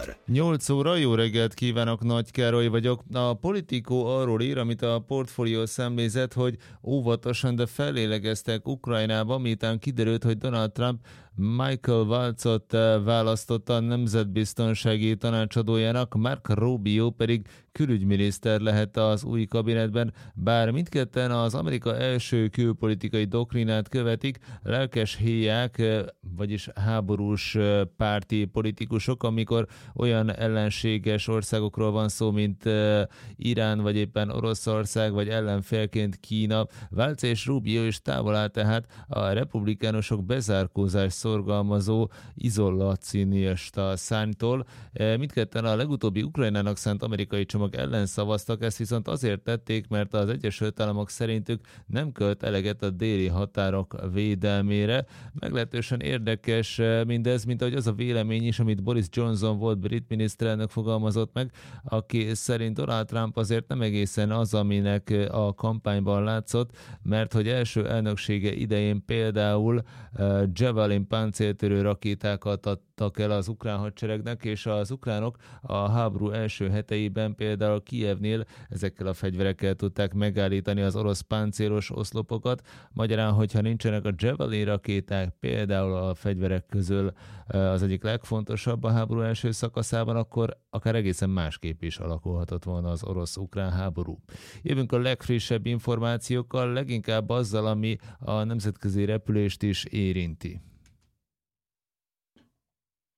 8 óra, jó reggelt kívánok, Nagy Károly vagyok. A Politico arról ír, amit a Portfolio szemlézett, hogy óvatosan, de fellélegeztek Ukrajnába, miután kiderült, hogy Donald Trump Michael Waltzot választotta nemzetbiztonsági tanácsadójának, Mark Rubio pedig külügyminiszter lehet az új kabinetben, bár mindketten az Amerika első külpolitikai doktrinát követik, lelkes héják, vagyis háborús párti politikusok, amikor olyan ellenséges országokról van szó, mint Irán, vagy éppen Oroszország, vagy ellenfélként Kína. Waltz és Rubio is távol áll tehát a republikánusok bezárkózás szorgalmazó izolacionista szárnytól. Mindketten a legutóbbi Ukrajnának szánt amerikai csomag ellen szavaztak, ezt viszont azért tették, mert az Egyesült Államok szerintük nem költ eleget a déli határok védelmére. Meglehetősen érdekes mindez, mint ahogy az a vélemény is, amit Boris Johnson volt brit miniszterelnök fogalmazott meg, aki szerint Donald Trump azért nem egészen az, aminek a kampányban látszott, mert hogy első elnöksége idején például Javelin páncéltörő rakétákat adtak el az ukrán hadseregnek, és az ukránok a háború első heteiben például Kijevnél ezekkel a fegyverekkel tudták megállítani az orosz páncélos oszlopokat. Magyarán, hogyha nincsenek a Javelin rakéták például a fegyverek közül az egyik legfontosabb a háború első szakaszában, akkor akár egészen másképp is alakulhatott volna az orosz-ukrán háború. Jövünk a legfrissebb információkkal, leginkább azzal, ami a nemzetközi repülést is érinti.